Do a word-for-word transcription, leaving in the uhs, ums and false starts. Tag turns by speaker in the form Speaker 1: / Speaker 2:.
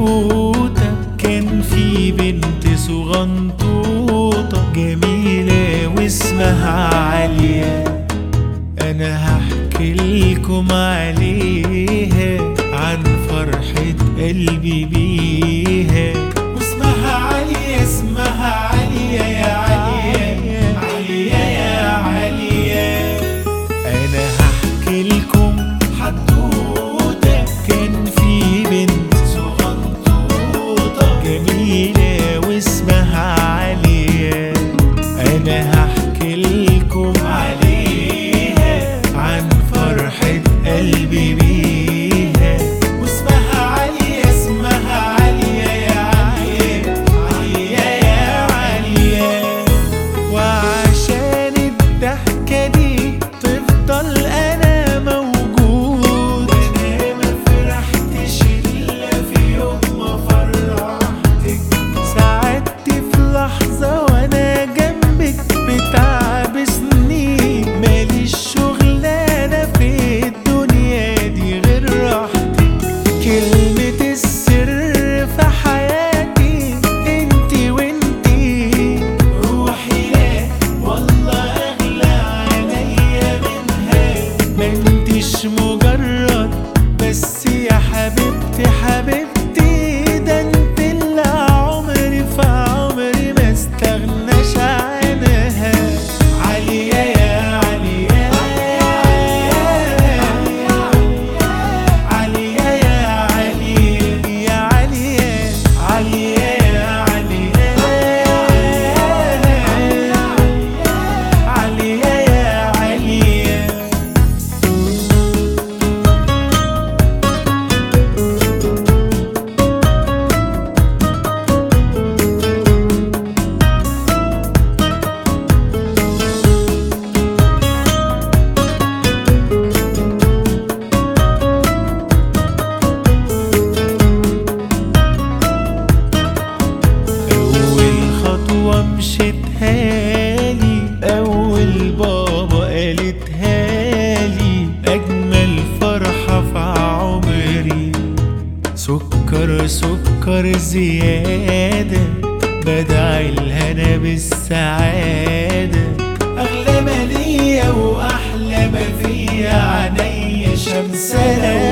Speaker 1: حدوتة كان في بنت صغنطوطة جميلة واسمها عالية. أنا هحكي لكم عليها عن فرحة قلبي بيها. واسمها عالية، اسمها عالية يا عالية، عالية يا عالية. أنا هحكي لكم حدوتة كان في بنت صغنطوطة جميلة واسمها عالية. أنا هحكي لكم عليها عن فرحة قلبي بيها. واسمها عالية، اسمها عالية يا عالية، عالية يا عالية. وعشان الضحكة دي تفضل أنا موجود، أنا ما فرحتش إلا في يوم ما فرحتك. ساعدت في لحظة وأنا جنبك بتعب سنين، ماليش شغلانة في الدنيا دي غير راحتك. كلمة السر في حياتي انتي وانتي، روحي لا والله أغلى عليا منها. ما انتيش مجرد بس يا حبيبتي حبيبتي، ده انت اللي عمري في عمري ما استغناش عنها. عالية يا عالية، عالية يا عالية، يا عالية، عالية يا عالية، عالية يا عالية. أول خطوة مشيتها لي، أول بابا قالتها لي، أجمل فرحة في عمري. سكر سكر زيادة، بدعي الهنا بالسعادة. أغلى ما ليا وأحلى ما فيا عينيا شمسانة